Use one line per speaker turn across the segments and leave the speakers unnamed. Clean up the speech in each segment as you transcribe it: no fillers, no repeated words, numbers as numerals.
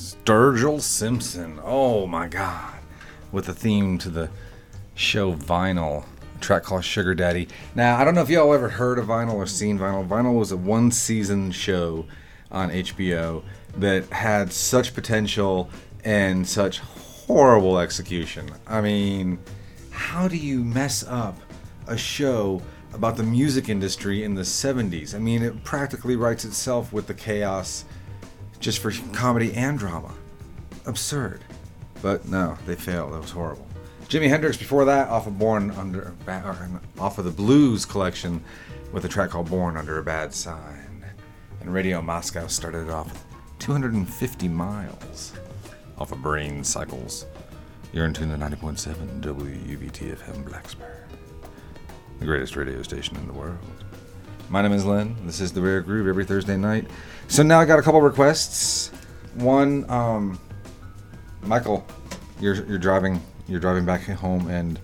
Sturgill Simpson. Oh my God. With a theme to the show Vinyl. A track called Sugar Daddy. Now, I don't know if y'all ever heard of Vinyl or seen Vinyl. Vinyl was a one-season show on HBO that had such potential and such horrible execution. I mean, how do you mess up a show about the music industry in the 70s? I mean, it practically writes itself with the chaos just for comedy and drama. Absurd. But no, they failed. That was horrible. Jimi Hendrix before that, off of the Blues collection with a track called Born Under a Bad Sign. And Radio Moscow started it off with 250 Miles off of Brain Cycles. You're in tune to 90.7 WUBT-FM Blacksburg, the greatest radio station in the world. My name is Len. This is The Rare Groove every Thursday night. So now I got a couple requests. One, Michael, you're driving back home, and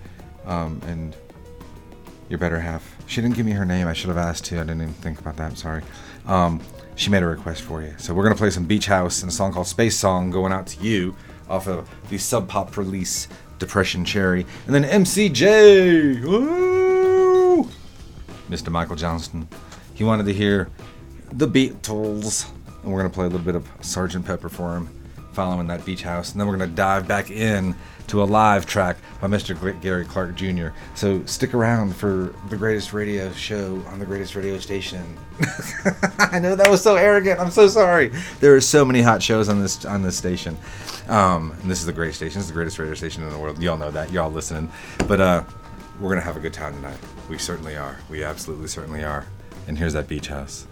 your better half. She didn't give me her name. I should have asked too. I didn't even think about that. I'm sorry. She made a request for you. So we're gonna play some Beach House and a song called Space Song, going out to you off of the Sub Pop release Depression Cherry, and then MCJ. Woo! Mr. Michael Johnston. He wanted to hear the Beatles, and we're going to play a little bit of Sgt. Pepper for him, following that Beach House, and then we're going to dive back in to a live track by Mr. Gary Clark Jr. So stick around for the greatest radio show on the greatest radio station. I know that was so arrogant. I'm so sorry. There are so many hot shows on this station. And this is the greatest station. This is the greatest radio station in the world. Y'all know that. Y'all listening. But we're going to have a good time tonight. We certainly are. We absolutely certainly are. And here's that Beach House.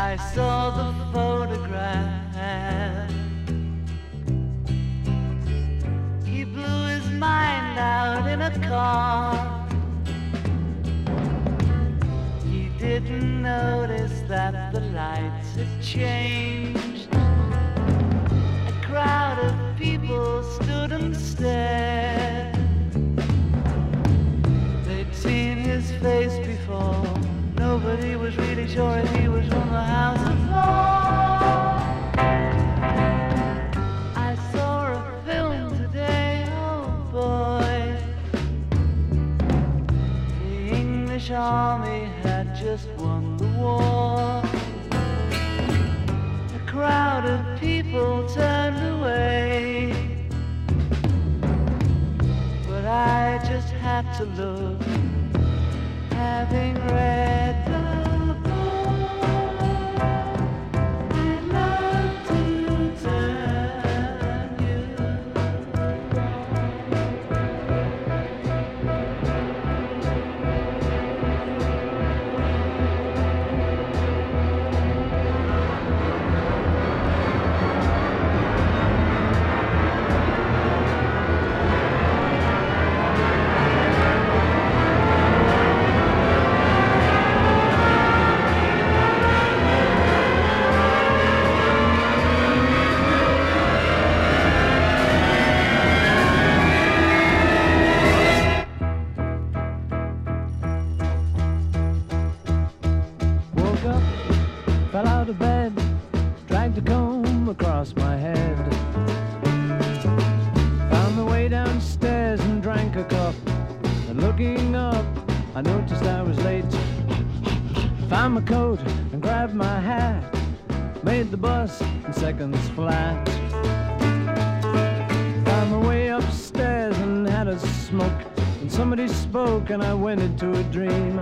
I saw the photograph. He blew his mind out in a car. He didn't notice that the lights had changed. A crowd of people stood and stared. They'd seen his face before. Nobody was really sure if he was from the House of Lords. I saw a film today, oh boy. The English army had just won the war. A crowd of people turned away, but I just had to look, having read the book. I'd love to turn you
fell out of bed, dragged a comb across my head. Found my way downstairs and drank a cup. And looking up, I noticed I was late. Found my coat and grabbed my hat. Made the bus in seconds flat. Found my way upstairs and had a smoke. And somebody spoke and I went into a dream.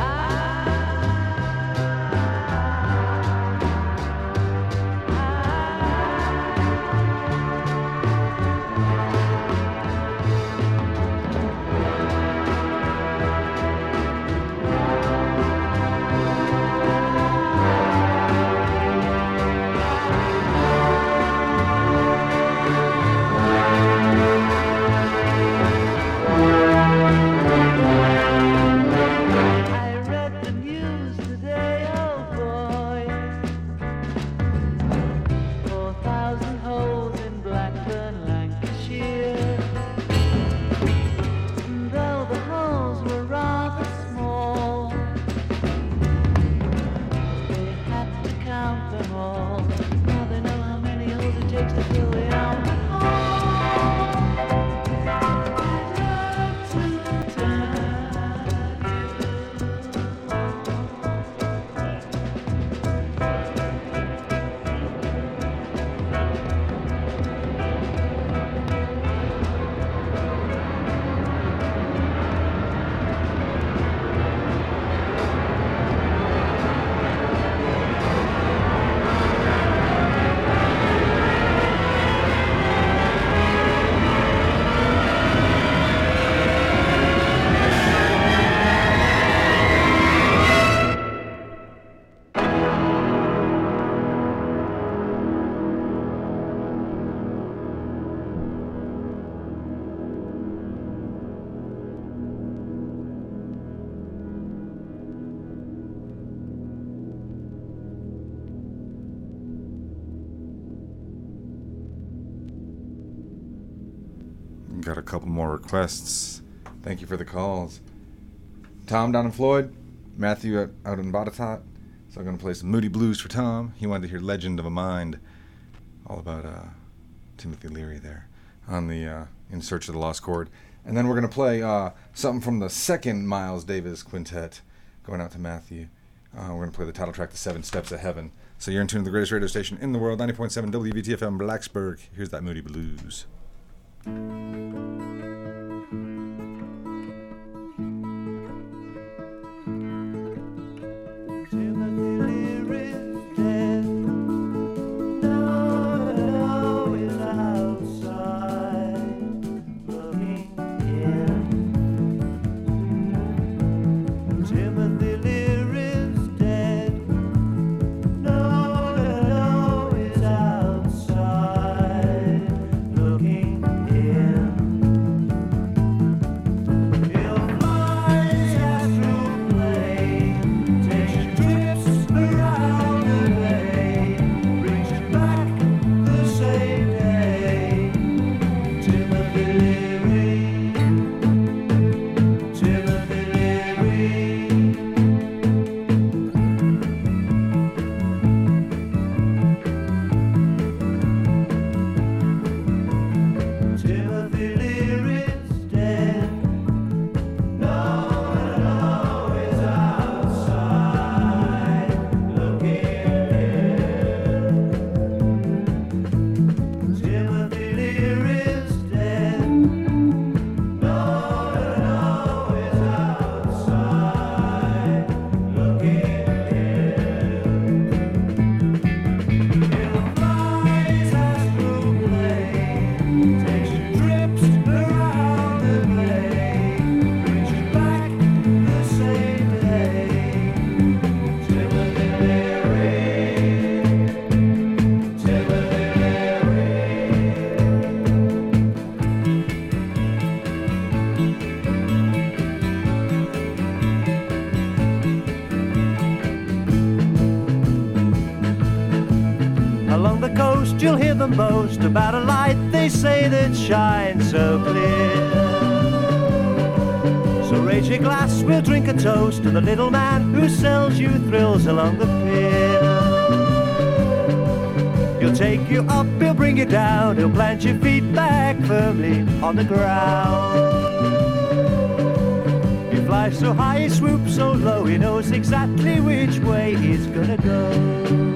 Got a couple more requests. Thank you for the calls. Tom down in Floyd, Matthew out in Botetourt. So I'm going to play some Moody Blues for Tom. He wanted to hear Legend of a Mind, all about Timothy Leary there on the In Search of the Lost Chord. And then we're going to play something from the second Miles Davis quintet, going out to Matthew. We're going to play the title track, The Seven Steps of Heaven. So you're in tune to the greatest radio station in the world, 90.7 WVTFM Blacksburg. Here's that Moody Blues.
Timothy Leary's dead. No
toast, you'll hear them boast about a light they say that shines so clear. So raise your glass, we'll drink a toast to the little man who sells you thrills along the pier. He'll take you up, he'll bring you down, he'll plant your feet back firmly on the ground. He flies so high, he swoops so low, he knows exactly which way he's gonna go.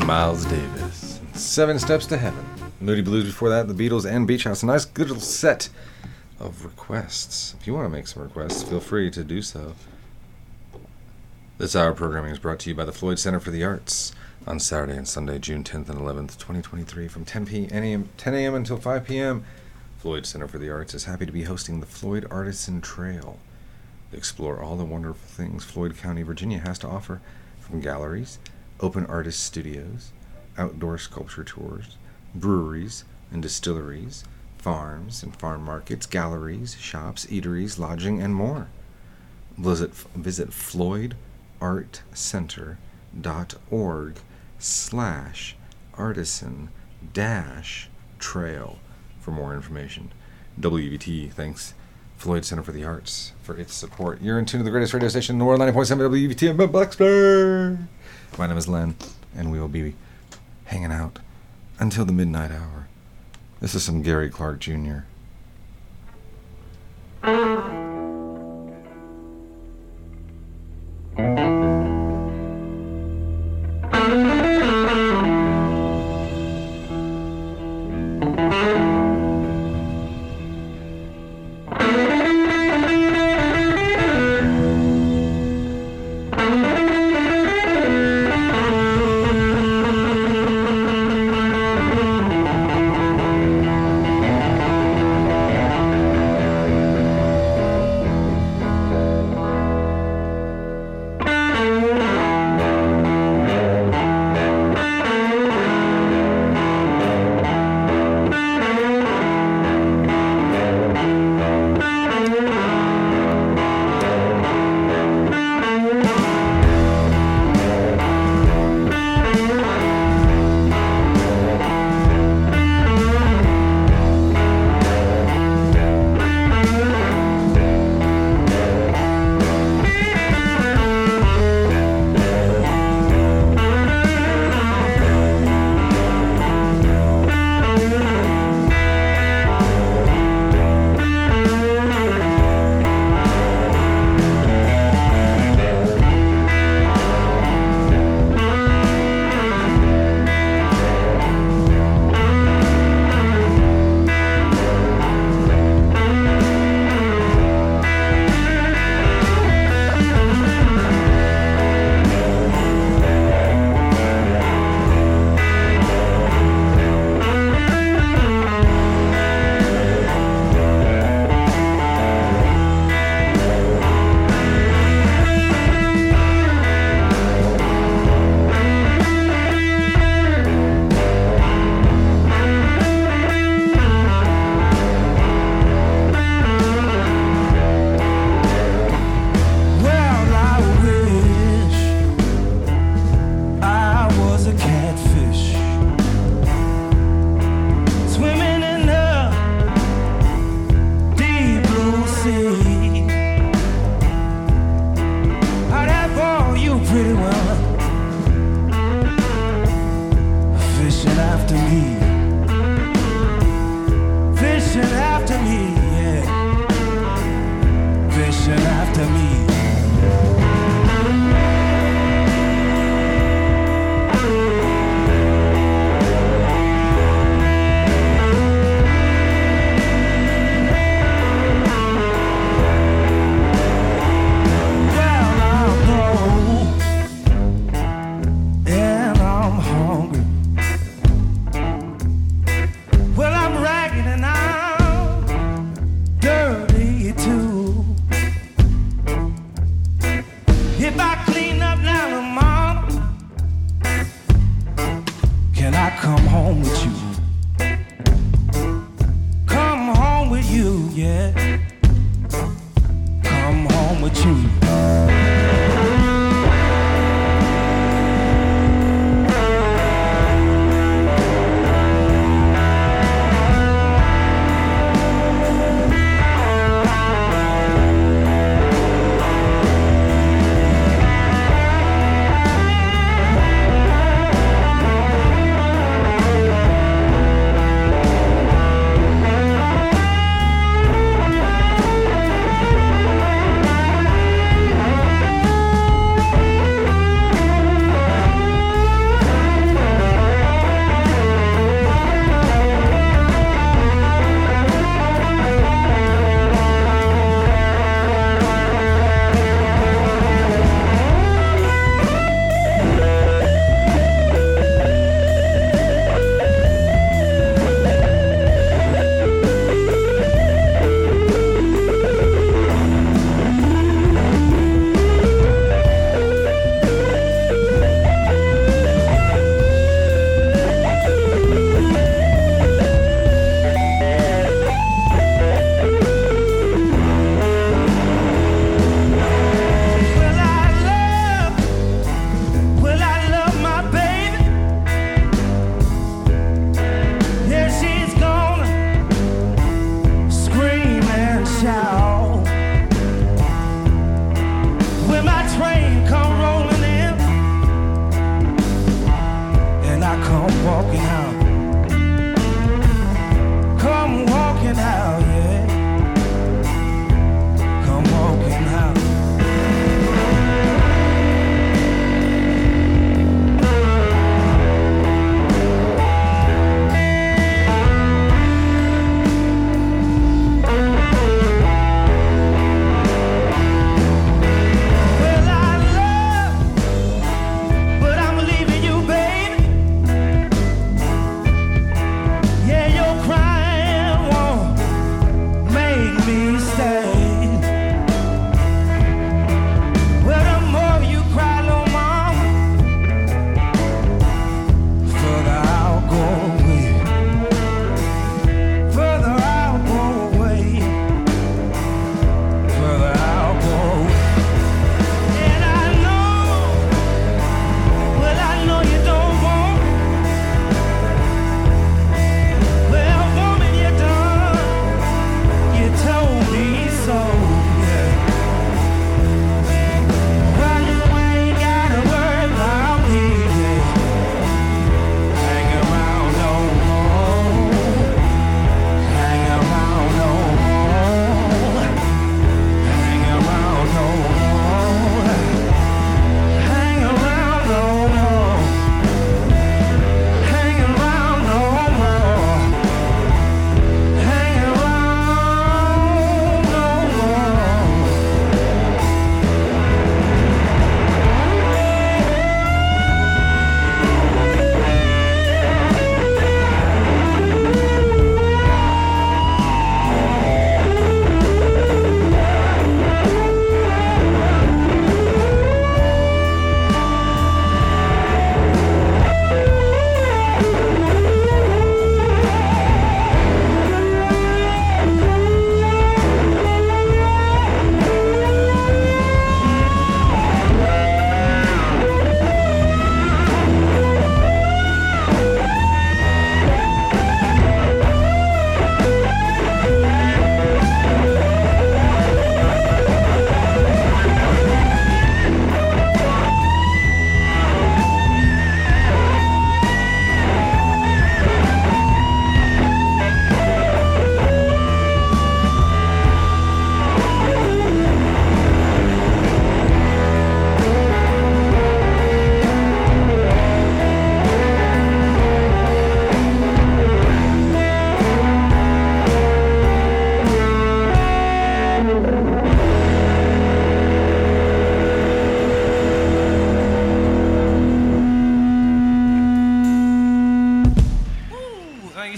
Miles Davis. 7 Steps to Heaven. Moody Blues before that, The Beatles and Beach House. A nice good little set of requests. If you want to make some requests, feel free to do so. This hour of programming is brought to you by the Floyd Center for the Arts on Saturday and Sunday, June 10th and 11th, 2023, from 10 a.m. until 5 p.m. Floyd Center for the Arts is happy to be hosting the Floyd Artisan Trail. Explore all the wonderful things Floyd County, Virginia has to offer, from galleries, open artist studios, outdoor sculpture tours, breweries and distilleries, farms and farm markets, galleries, shops, eateries, lodging, and more. Visit floydartcenter.org/artisan-trail for more information. WVT thanks Floyd Center for the Arts for its support. You're in tune to the greatest radio station in the world, 90.7 WVT in Blacksburg. My name is Len, and we will be hanging out until the midnight hour. This is some Gary Clark Jr.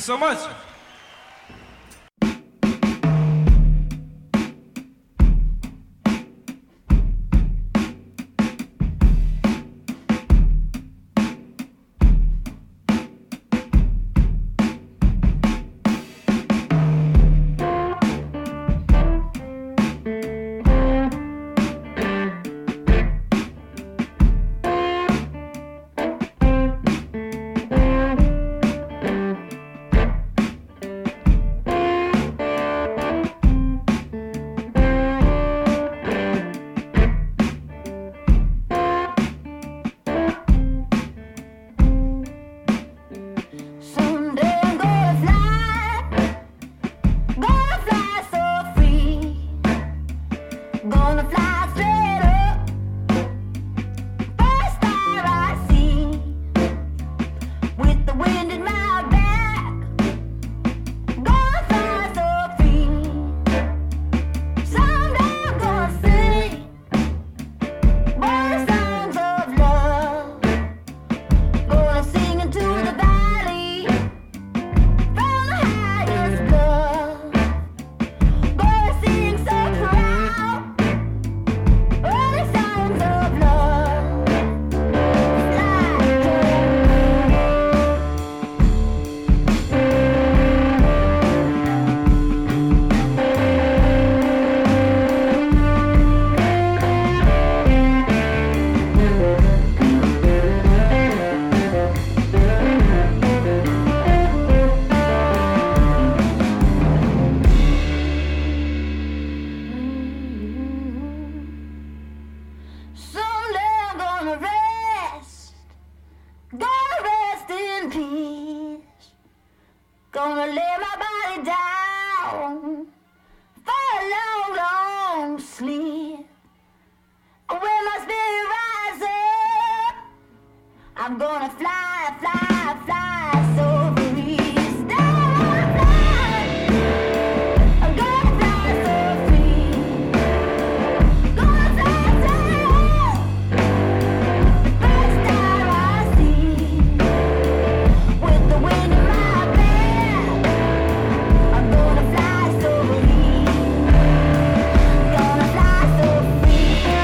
so much.
Gonna lay my body down for a long, long sleep. And when my spirit rises, I'm gonna fly, fly, fly so free. Stay fly. I'm gonna fly so free. Gonna fly so the first time I see. With the wind in my back, I'm gonna fly so free. Gonna fly so free.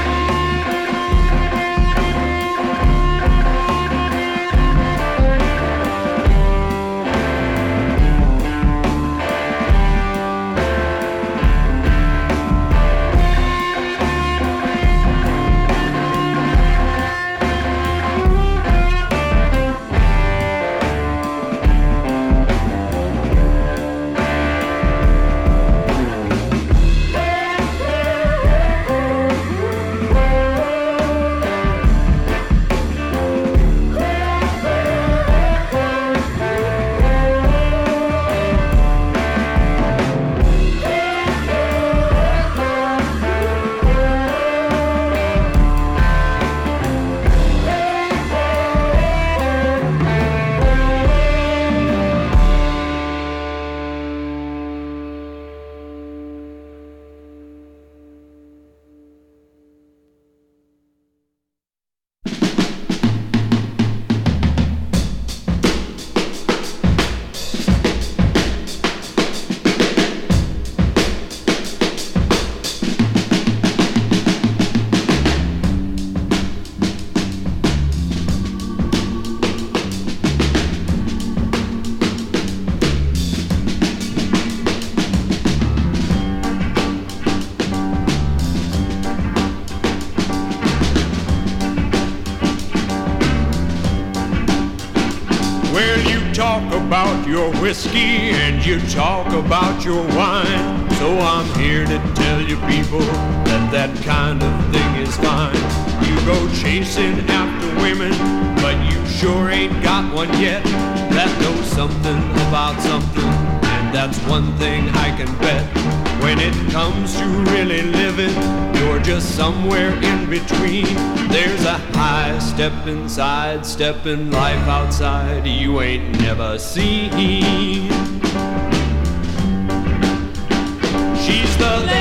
Well, you talk about your whiskey and you talk about your wine. So I'm here to tell you people that that kind of thing is fine. You go chasing after women, but you sure ain't got one yet that knows something about something. And that's one thing I can bet. When it comes to really living, you're just somewhere in between. There's a high step inside, stepping life outside you ain't never seen. She's the lady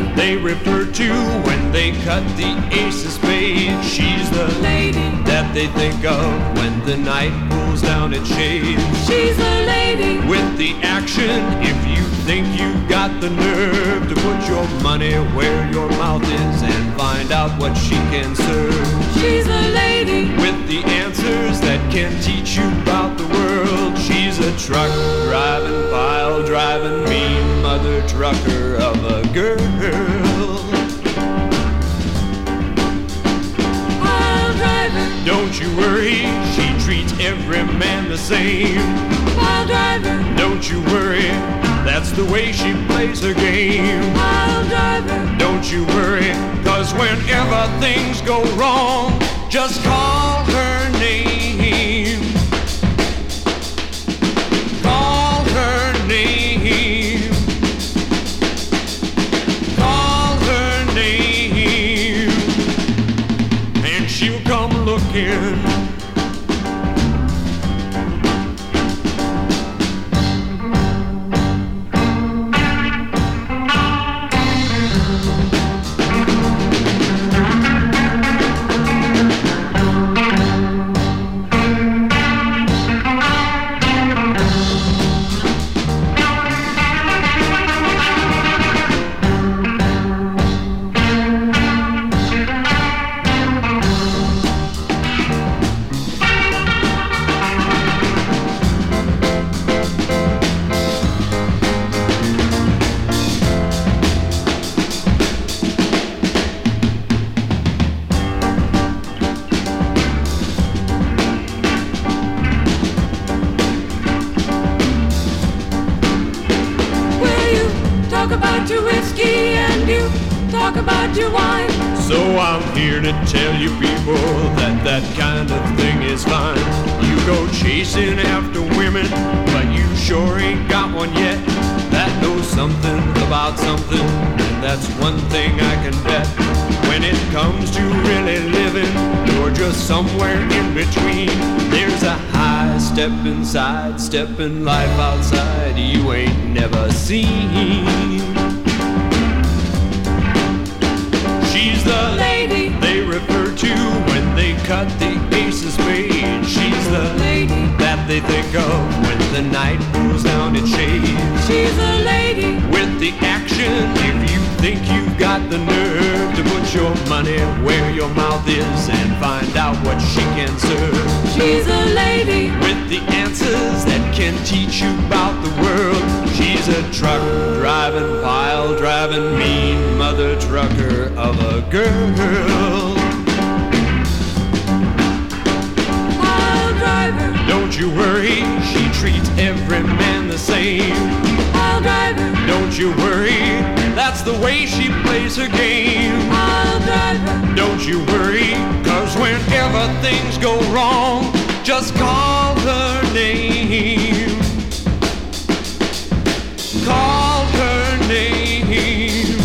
they refer to when they cut the ace of spades. She's the lady that they think of when the night pulls down its shades.
She's a lady
with the action. If you think you've got the nerve to put your money where your mouth is and find out what she can serve.
She's a lady
with the answers that can teach you about the world. She's a truck driving, pile driving, mean mother trucker of a girl.
Pile driver,
don't you worry, she treats every man the same.
Pile driver,
don't you worry, that's the way she plays her game.
Pile driver,
don't you worry, 'cause whenever things go wrong, just call her name. Call her name. Call her name. And she'll come looking. So I'm here to tell you people that that kind of thing is fine. You go chasing after women, but you sure ain't got one yet that knows something about something, and that's one thing I can bet. When it comes to really living, you're just somewhere in between. There's a high step inside, stepping life outside you ain't never seen. She's the
lady
they refer to when they cut the ace of spades. She's the
lady
that they think of when the night pulls down its shades.
She's a lady
with the action. If you think you've got the nerve to put your money where your mouth is and find out what she can serve.
She's a lady
with the answers that can teach you about the world. She's a truck driving, pile driving, mean mother trucker of a girl.
Pile driver,
don't you worry, she treats every man the same.
Pile driver,
don't you worry, that's the way she plays her game.
Pile driver,
don't you worry, 'cause whenever things go wrong, just call her name. Call her name.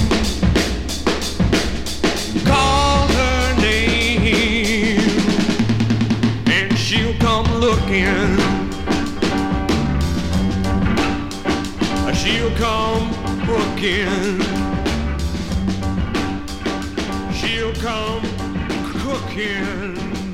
Call her name. And she'll come looking. She'll come looking. She'll come cooking.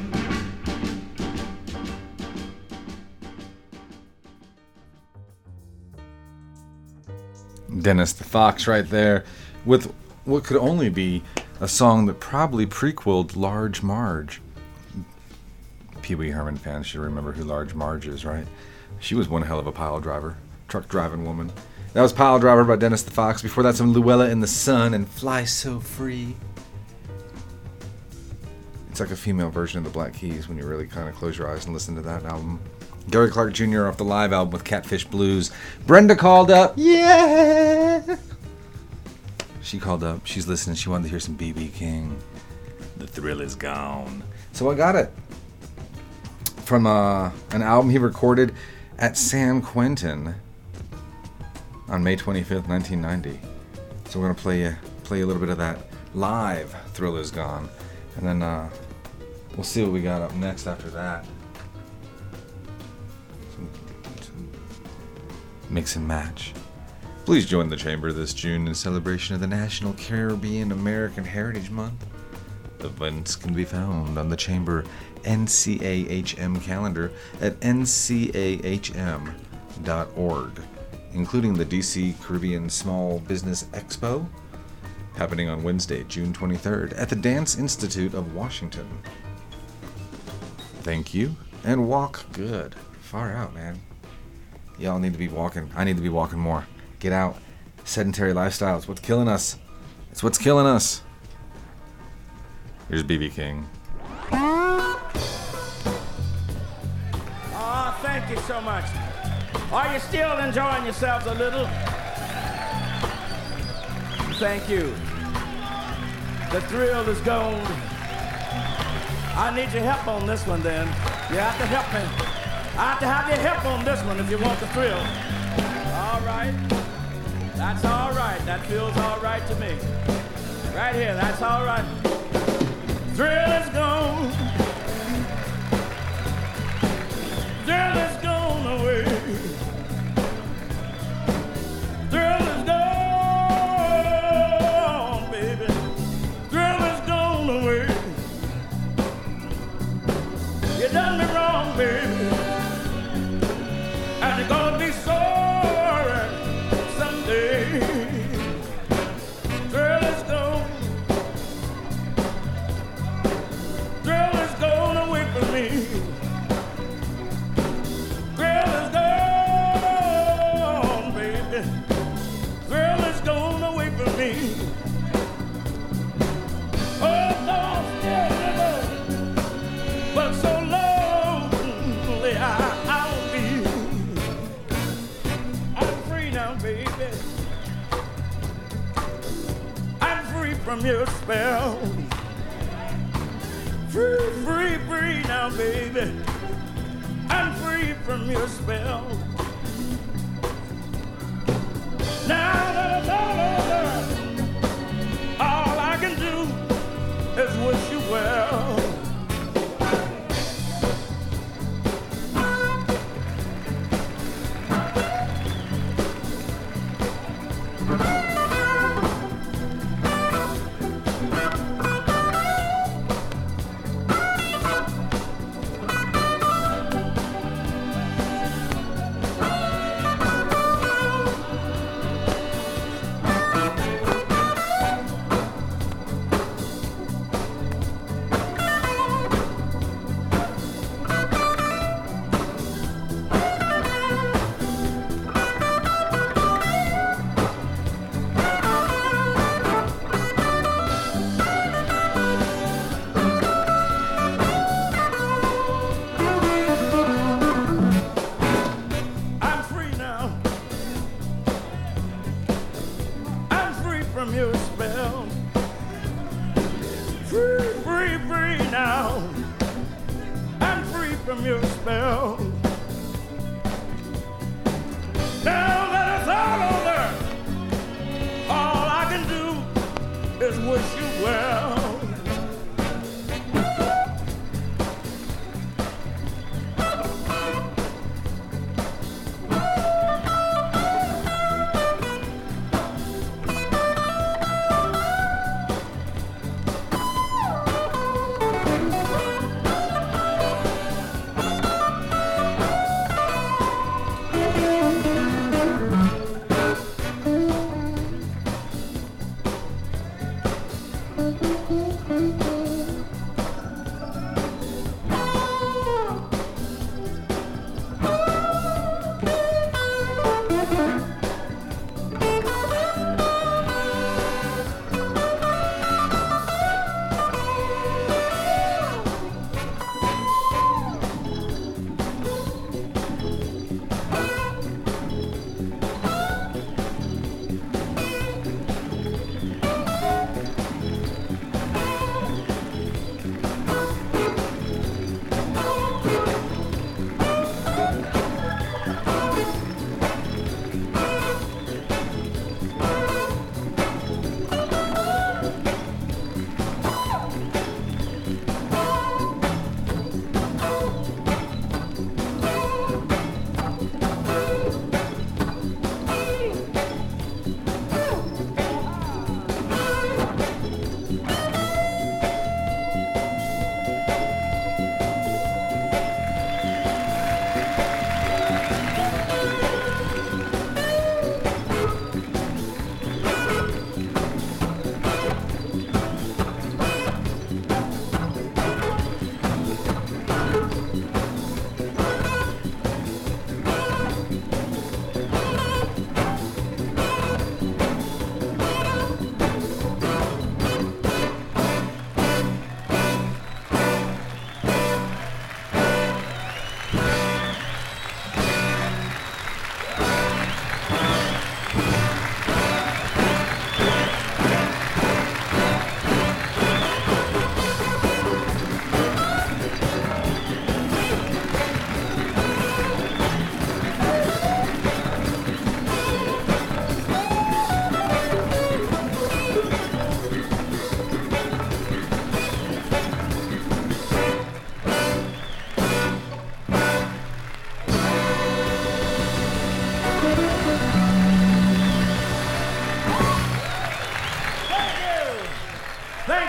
Dennis the Fox right there with what could only be a song that probably prequeled Large Marge. Pee Wee Herman fans should remember who Large Marge is, right? She was one hell of a pile driver, truck driving woman. That was Pile Driver by Dennis the Fox. Before that, some Luella in the Sun and Fly So Free. It's like a female version of the Black Keys when you really kind of close your eyes and listen to that album. Gary Clark Jr. off the live album with Catfish Blues. Brenda called up. Yeah! She called up. She's listening. She wanted to hear some B.B. King. The Thrill Is Gone. So I got it. From an album he recorded at San Quentin on May 25th, 1990. So we're going to play a little bit of that live Thrill Is Gone. And then we'll see what we got up next after that. Mix and match. Please join the Chamber this June in celebration of the National Caribbean American Heritage Month. Events can be found on the Chamber NCAHM calendar at ncahm.org, including the DC Caribbean Small Business Expo, happening on Wednesday, June 23rd, at the Dance Institute of Washington. Thank you, and walk good. Far out, man. Y'all need to be walking. I need to be walking more. Get out. Sedentary lifestyle. It's what's killing us. It's what's killing us. Here's BB King.
Oh, thank you so much. Are you still enjoying yourselves a little? Thank you. The thrill is gone. I need your help on this one then. You have to help me. I have to have your help on this one if you want the thrill. All right. That's all right. That feels all right to me. Right here, that's all right. Thrill is gone. Thrill is gone away. Thrill is gone, baby. Thrill is gone away. You done me wrong, baby. And you're gonna be sorry someday. Thrill is gone. Thrill is gone away from me. Thrill is gone, baby. Thrill is gone away from me. Oh, don't stay alone, but so lonely I'll be. I'm free now, baby. I'm free from your spell. Free, free, free now, baby. I'm free from your spell. Now that it's all over, all I can do is wish you well.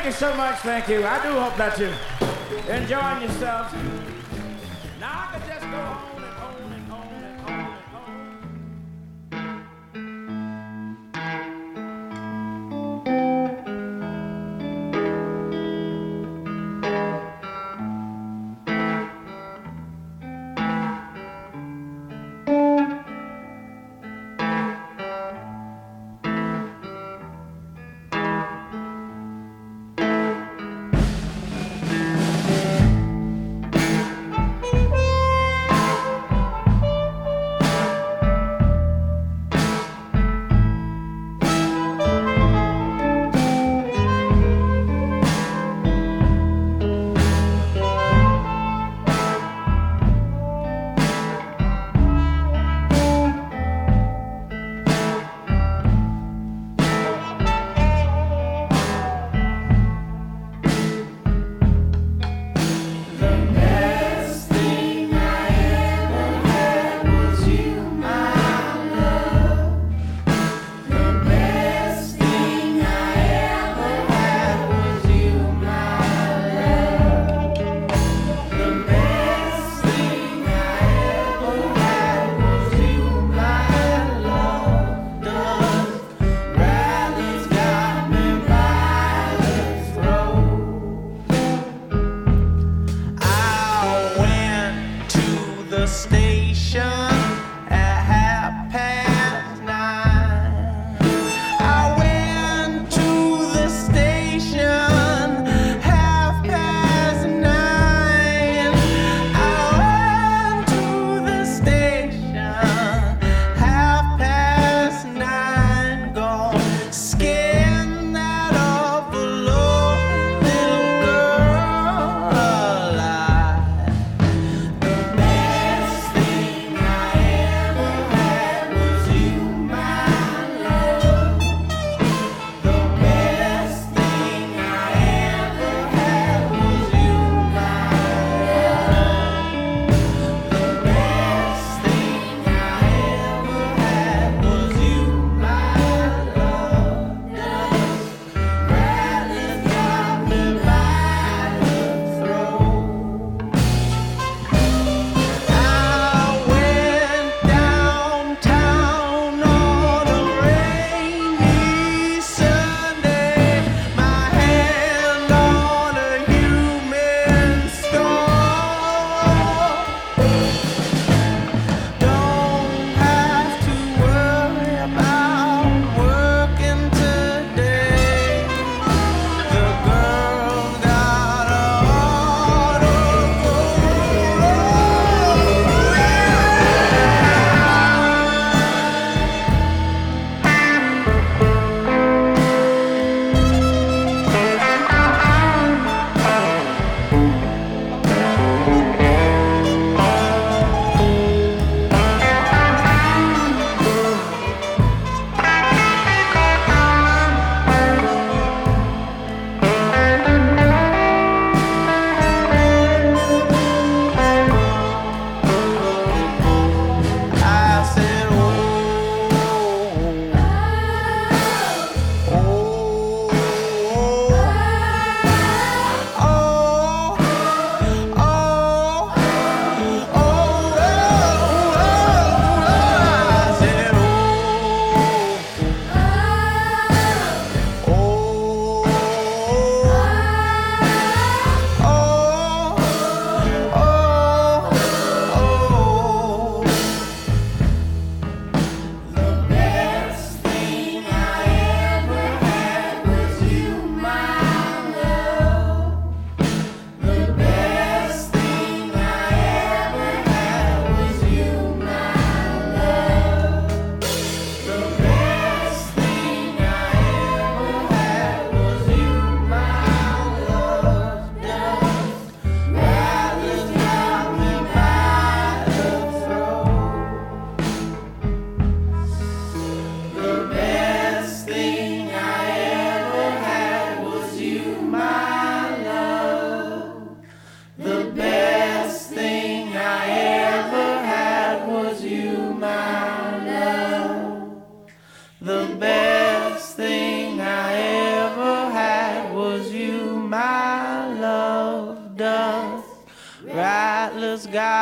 you so much, thank you. I do hope that you're enjoying yourselves. Now I could just go on and on and on and on and on.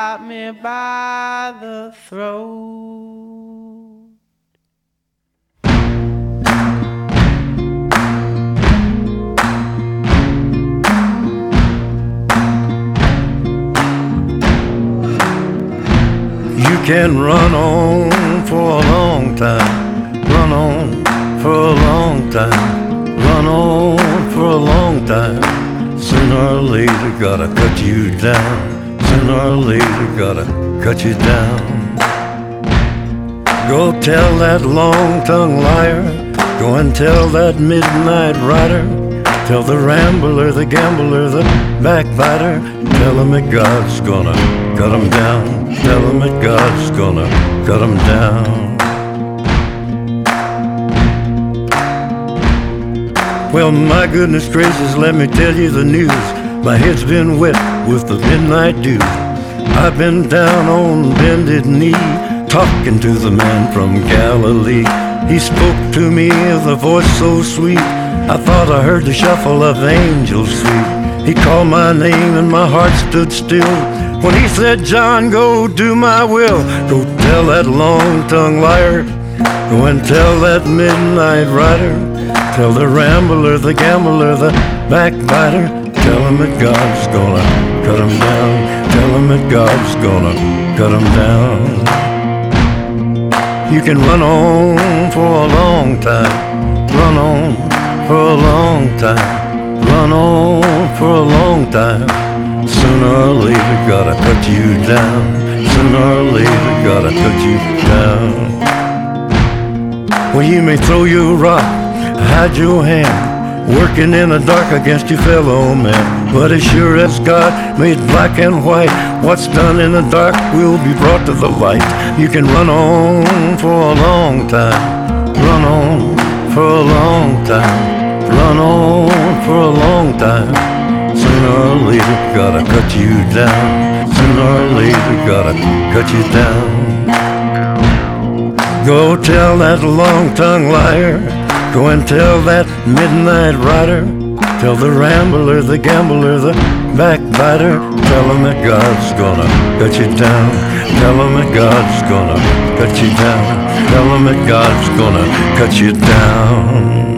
got me by the throat.
You can run on for a long time, run on for a long time, run on for a long time. Sooner or later gotta cut you down, sooner or later gotta cut you down. Go tell that long-tongued liar, go and tell that midnight rider, tell the rambler, the gambler, the backbiter, tell him that God's gonna cut him down, tell him that God's gonna cut him down. Well, my goodness gracious, let me tell you the news. My head's been wet with the midnight dew. I've been down on bended knee, talking to the man from Galilee. He spoke to me with a voice so sweet, I thought I heard the shuffle of angels sweet. He called my name and my heart stood still when he said, John, go do my will. Go tell that long-tongued liar, go and tell that midnight rider, tell the rambler, the gambler, the backbiter, tell him that God's gonna cut him down, tell him that God's gonna cut him down. You can run on for a long time, run on for a long time, run on for a long time. Sooner or later gotta cut you down, sooner or later gotta cut you down. Well, you may throw your rock, hide your hand, working in the dark against your fellow man, but as sure as God made black and white, what's done in the dark will be brought to the light. You can run on for a long time, run on for a long time, run on for a long time. Sooner or later gotta cut you down, sooner or later gotta cut you down. Go tell that long-tongued liar, go and tell that midnight rider, tell the rambler, the gambler, the backbiter, tell him that God's gonna cut you down, tell him that God's gonna cut you down, tell him that God's gonna cut you down.